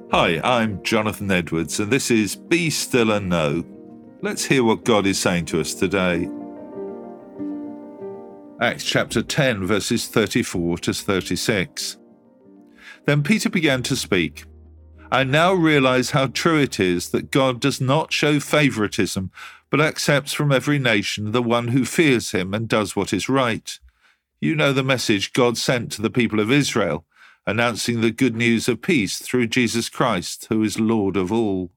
Hi, I'm Jonathan Edwards, and this is Be Still and Know. Let's hear what God is saying to us today. Acts chapter 10, verses 34 to 36. Then Peter began to speak. I now realize how true it is that God does not show favoritism, but accepts from every nation the one who fears him and does what is right. You know the message God sent to the people of Israel, announcing the good news of peace through Jesus Christ, who is Lord of all.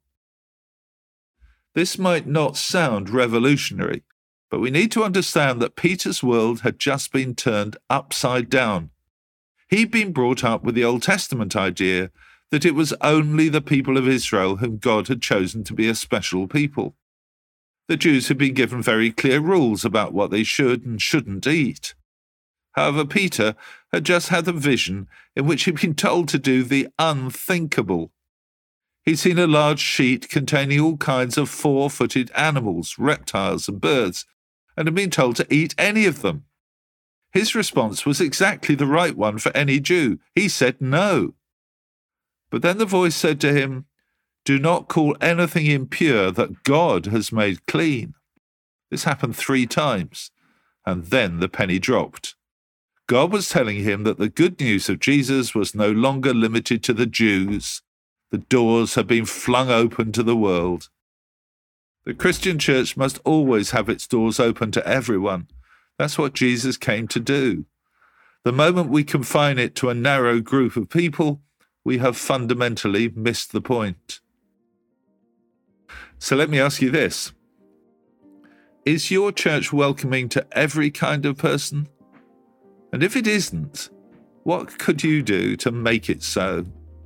This might not sound revolutionary, but we need to understand that Peter's world had just been turned upside down. He'd been brought up with the Old Testament idea that it was only the people of Israel whom God had chosen to be a special people. The Jews had been given very clear rules about what they should and shouldn't eat. However, Peter had just had a vision in which he'd been told to do the unthinkable. He'd seen a large sheet containing all kinds of four-footed animals, reptiles and birds, and had been told to eat any of them. His response was exactly the right one for any Jew. He said no. But then the voice said to him, "Do not call anything impure that God has made clean." This happened 3 times, and then the penny dropped. God was telling him that the good news of Jesus was no longer limited to the Jews. The doors had been flung open to the world. The Christian church must always have its doors open to everyone. That's what Jesus came to do. The moment we confine it to a narrow group of people, we have fundamentally missed the point. So let me ask you this. Is your church welcoming to every kind of person? And if it isn't, what could you do to make it so?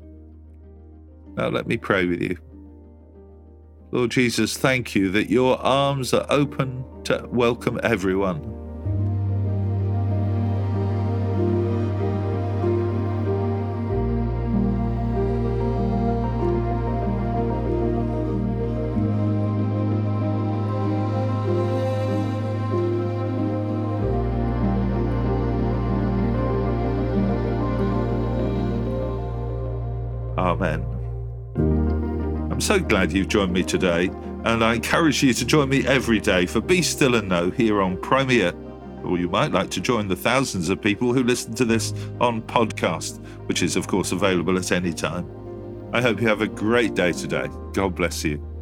Now let me pray with you. Lord Jesus, thank you that your arms are open to welcome everyone. Amen. I'm so glad you've joined me today, and I encourage you to join me every day for Be Still and Know here on Premier, or you might like to join the thousands of people who listen to this on podcast, which is of course available at any time. I hope you have a great day today. God bless you.